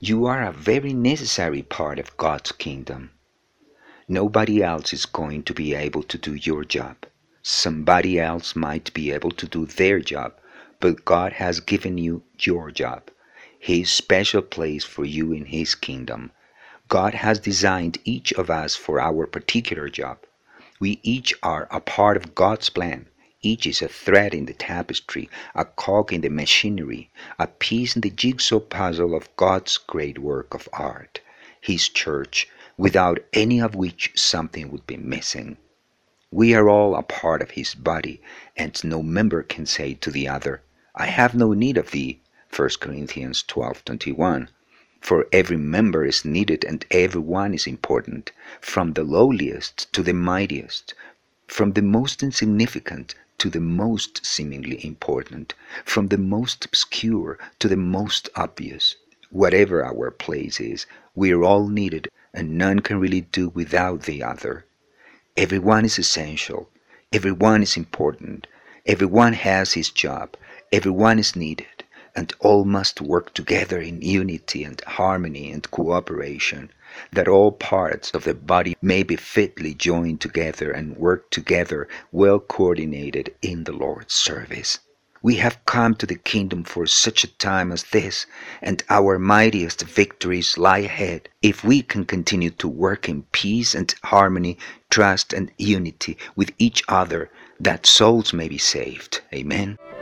You are a very necessary part of God's kingdom. Nobody else is going to be able to do your job. Somebody else might be able to do their job, but God has given you your job, His special place for you in His kingdom. God has designed each of us for our particular job. We each are a part of God's plan. Each is a thread in the tapestry, a cog in the machinery, a piece in the jigsaw puzzle of God's great work of art, His church, without any of which something would be missing. We are all a part of His body, and no member can say to the other, I have no need of thee. 1 Corinthians 12:21. For every member is needed and every one is important, from the lowliest to the mightiest, from the most insignificant to the most seemingly important, from the most obscure to the most obvious. Whatever our place is, we are all needed and none can really do without the other. Everyone is essential, everyone is important, everyone has his job, everyone is needed, and all must work together in unity and harmony and cooperation, that all parts of the body may be fitly joined together and work together well coordinated in the Lord's service. We have come to the kingdom for such a time as this, and our mightiest victories lie ahead if we can continue to work in peace and harmony, trust and unity with each other, that souls may be saved. Amen.